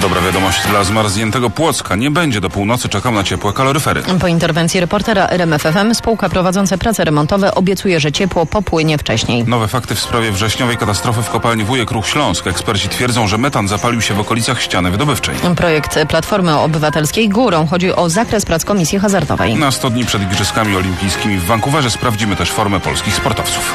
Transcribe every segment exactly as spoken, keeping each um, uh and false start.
Dobra wiadomość dla zmarzniętego Płocka. Nie będzie do północy czekał na ciepłe kaloryfery. Po interwencji reportera R M F F M spółka prowadząca prace remontowe obiecuje, że ciepło popłynie wcześniej. Nowe fakty w sprawie wrześniowej katastrofy w kopalni Wujek Ruch Śląsk. Eksperci twierdzą, że metan zapalił się w okolicach ściany wydobywczej. Projekt Platformy Obywatelskiej górą. Chodzi o zakres prac Komisji Hazardowej. Na sto dni przed Igrzyskami Olimpijskimi w Vancouverze sprawdzimy też formę polskich sportowców.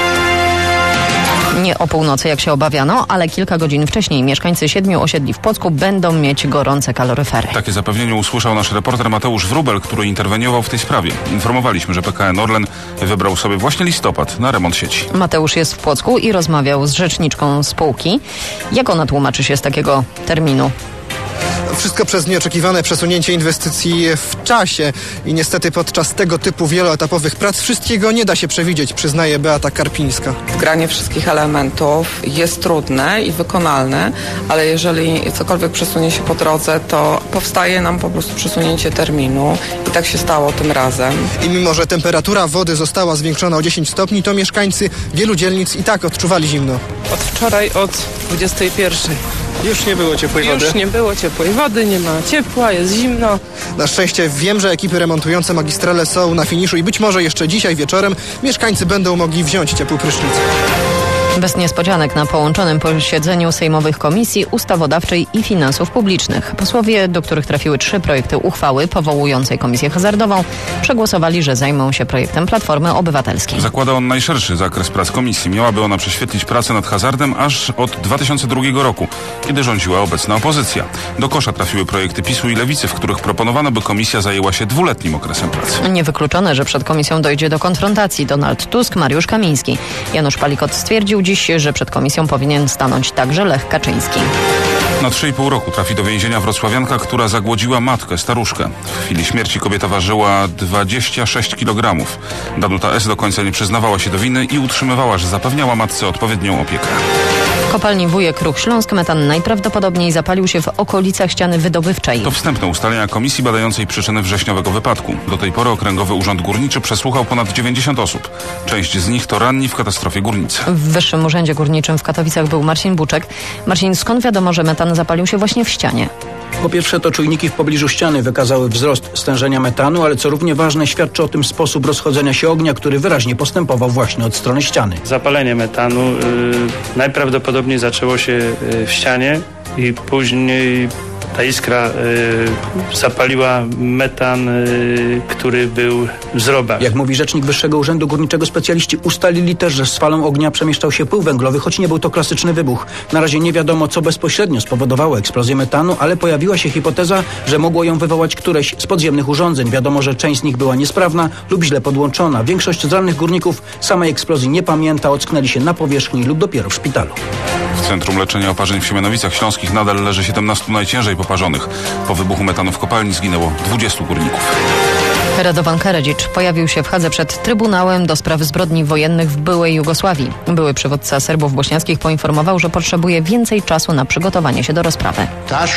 Nie o północy, jak się obawiano, ale kilka godzin wcześniej mieszkańcy siedmiu osiedli w Płocku będą mieć gorące kaloryfery. Takie zapewnienie usłyszał nasz reporter Mateusz Wróbel, który interweniował w tej sprawie. Informowaliśmy, że P K N Orlen wybrał sobie właśnie listopad na remont sieci. Mateusz jest w Płocku i rozmawiał z rzeczniczką spółki. Jak ona tłumaczy się z takiego terminu? Wszystko przez nieoczekiwane przesunięcie inwestycji w czasie i niestety podczas tego typu wieloetapowych prac wszystkiego nie da się przewidzieć, przyznaje Beata Karpińska. Zgranie wszystkich elementów jest trudne i wykonalne, ale jeżeli cokolwiek przesunie się po drodze, to powstaje nam po prostu przesunięcie terminu i tak się stało tym razem. I mimo, że temperatura wody została zwiększona o dziesięć stopni, to mieszkańcy wielu dzielnic i tak odczuwali zimno. Od wczoraj od dwudziestej pierwszej. Już nie było ciepłej wody? Już nie było ciepłej wody, nie ma ciepła, jest zimno. Na szczęście wiem, że ekipy remontujące magistrale są na finiszu i być może jeszcze dzisiaj wieczorem mieszkańcy będą mogli wziąć ciepły prysznic. Bez niespodzianek na połączonym posiedzeniu sejmowych Komisji Ustawodawczej i Finansów Publicznych. Posłowie, do których trafiły trzy projekty uchwały powołującej Komisję Hazardową, przegłosowali, że zajmą się projektem Platformy Obywatelskiej. Zakłada on najszerszy zakres prac komisji. Miałaby ona prześwietlić pracę nad hazardem aż od dwa tysiące drugiego roku, kiedy rządziła obecna opozycja. Do kosza trafiły projekty PiSu i Lewicy, w których proponowano, by komisja zajęła się dwuletnim okresem pracy. Niewykluczone, że przed komisją dojdzie do konfrontacji. Donald Tusk, Mariusz Kamiński. Janusz Palikot stwierdził dziś, że przed komisją powinien stanąć także Lech Kaczyński. Na trzy i pół roku trafi do więzienia wrocławianka, która zagłodziła matkę, staruszkę. W chwili śmierci kobieta ważyła dwadzieścia sześć kilogramów. Danuta S. do końca nie przyznawała się do winy i utrzymywała, że zapewniała matce odpowiednią opiekę. W kopalni Wujek Ruch Śląsk metan najprawdopodobniej zapalił się w okolicach ściany wydobywczej. To wstępne ustalenia komisji badającej przyczyny wrześniowego wypadku. Do tej pory Okręgowy Urząd Górniczy przesłuchał ponad dziewięćdziesiąt osób. Część z nich to ranni w katastrofie górnicy. W Wyższym Urzędzie Górniczym w Katowicach był Marcin Buczek. Marcin, skąd wiadomo, że metan zapalił się właśnie w ścianie? Po pierwsze, to czujniki w pobliżu ściany wykazały wzrost stężenia metanu, ale co równie ważne, świadczy o tym sposób rozchodzenia się ognia, który wyraźnie postępował właśnie od strony ściany. Zapalenie metanu yy, najprawdopodobniej zaczęło się yy, w ścianie i później ta iskra y, zapaliła metan, y, który był w zrobach. Jak mówi rzecznik Wyższego Urzędu Górniczego, specjaliści ustalili też, że z falą ognia przemieszczał się pył węglowy, choć nie był to klasyczny wybuch. Na razie nie wiadomo, co bezpośrednio spowodowało eksplozję metanu, ale pojawiła się hipoteza, że mogło ją wywołać któreś z podziemnych urządzeń. Wiadomo, że część z nich była niesprawna lub źle podłączona. Większość z rannych górników samej eksplozji nie pamięta, ocknęli się na powierzchni lub dopiero w szpitalu. W Centrum Leczenia Oparzeń w Siemianowicach Śląskich nadal leży siedemnastu najciężej poparzonych. Po wybuchu metanu w kopalni zginęło dwudziestu górników. Radovan Karadžić pojawił się w Hadze przed Trybunałem do spraw zbrodni wojennych w byłej Jugosławii. Były przywódca Serbów bośniackich poinformował, że potrzebuje więcej czasu na przygotowanie się do rozprawy.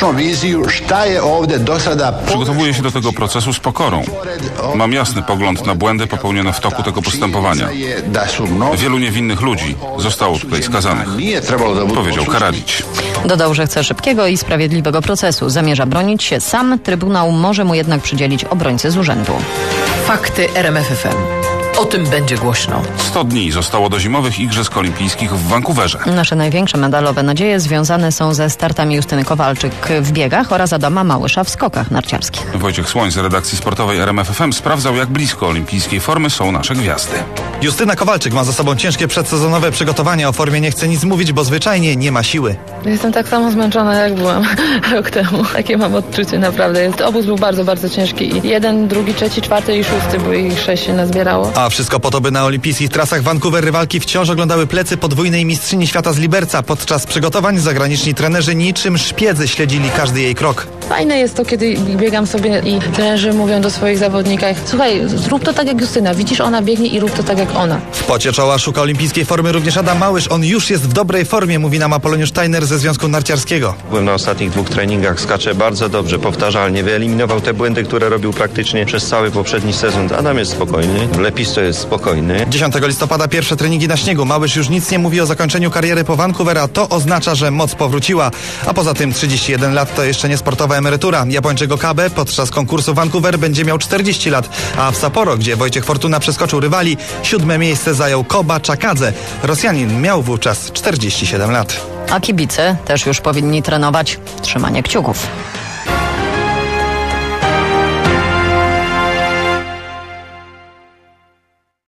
Przygotowuję się do tego procesu z pokorą. Mam jasny pogląd na błędy popełnione w toku tego postępowania. Wielu niewinnych ludzi zostało tutaj skazanych, powiedział Karadžić. Dodał, że chce szybkiego i sprawiedliwego procesu. Zamierza bronić się sam. Trybunał może mu jednak przydzielić obrońcę z urzędu. Fakty R M F F M. O tym będzie głośno. sto dni zostało do zimowych Igrzysk Olimpijskich w Vancouverze. Nasze największe medalowe nadzieje związane są ze startami Justyny Kowalczyk w biegach oraz Adama Małysza w skokach narciarskich. Wojciech Słoń z redakcji sportowej R M F F M sprawdzał, jak blisko olimpijskiej formy są nasze gwiazdy. Justyna Kowalczyk ma za sobą ciężkie przedsezonowe przygotowania. O formie nie chce nic mówić, bo zwyczajnie nie ma siły. Jestem tak samo zmęczona, jak byłam rok temu. Takie mam odczucie, naprawdę. Obóz był bardzo, bardzo ciężki. I jeden, drugi, trzeci, czwarty i szósty, bo ich sześć się nazbierało. A wszystko po to, by na olimpijskich trasach Vancouver rywalki wciąż oglądały plecy podwójnej mistrzyni świata z Liberca. Podczas przygotowań zagraniczni trenerzy niczym szpiedzy śledzili każdy jej krok. Fajne jest to, kiedy biegam sobie i trenerzy mówią do swoich zawodników: słuchaj, zrób to tak jak Justyna, widzisz, ona biegnie i rób to tak jak ona. W pocie czoła szuka olimpijskiej formy również Adam Małysz. On już jest w dobrej formie, mówi nam Apoloniusz Steiner ze Związku Narciarskiego. Byłem na ostatnich dwóch treningach, skacze bardzo dobrze, powtarzalnie, wyeliminował te błędy, które robił praktycznie przez cały poprzedni sezon. Adam jest spokojny, lepisto jeszcze jest spokojny. dziesiątego listopada pierwsze treningi na śniegu. Małysz już nic nie mówi o zakończeniu kariery po Vancouver, a to oznacza, że moc powróciła. A poza tym trzydzieści jeden lat to jeszcze nie sportowa emerytura. Japończyk Okabe podczas konkursu Vancouver będzie miał czterdzieści lat, a w Sapporo, gdzie Wojciech Fortuna przeskoczył rywali, siódme miejsce zajął Koba Chakadze. Rosjanin miał wówczas czterdzieści siedem lat. A kibice też już powinni trenować. Trzymanie kciuków.